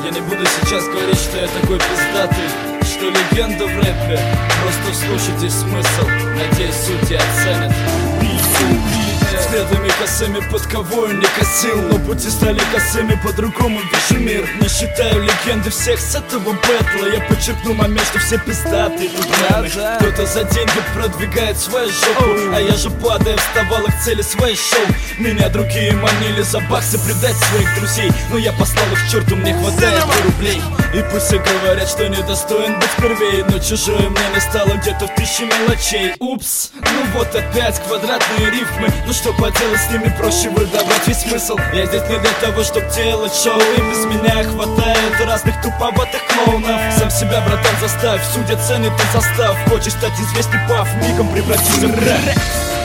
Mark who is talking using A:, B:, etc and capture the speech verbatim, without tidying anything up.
A: Я не буду сейчас говорить, что я такой пиздатый, что легенда в рэпе. Просто слушайте смысл, надеюсь, судьи оценят. Взглядами косыми под кого я не косил, но пути стали косыми, по-другому вижу мир. Не считаю легенды всех с этого бэтла. Я подчеркну момент, что все пиздатые тут раны. Кто-то за деньги продвигает свою жопу, а я же падая вставала к цели своей шоу. Меня другие манили за баксы предать своих друзей, но я послал их к черту, мне хватает рублей. И пусть все говорят, что недостоин быть первей, но чужое мне не стало где-то в тысячи мелочей. Упс, ну вот опять квадратные рифмы. Ну что поделать, с ними проще выдавать весь смысл. Я здесь не для того, чтоб делать шоу, и без меня хватает разных туповатых клоунов. Сам себя, братан, заставь, судя ценит и застав. Хочешь стать известный, пав, мигом превратись в рэп.